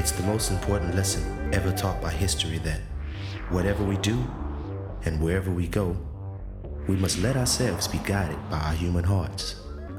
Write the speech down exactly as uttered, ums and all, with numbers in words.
It's the most important lesson ever taught by history that whatever we do and wherever we go, we must let ourselves be guided by our human hearts.